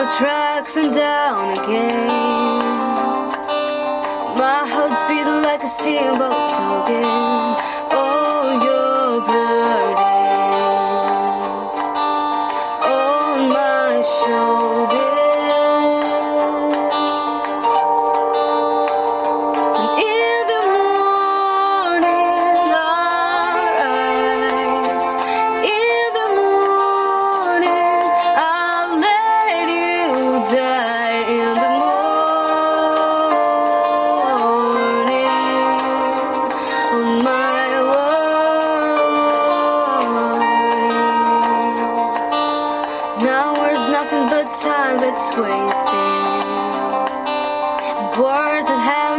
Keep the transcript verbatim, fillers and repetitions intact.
tracks and down again. My heart's beating like a steamboat tugging all your burdens on my shoulders. And in the morning I'll rise. In the morning I'll let you die. In the morning on my world. Now there's nothing but time that's wasted. Words that have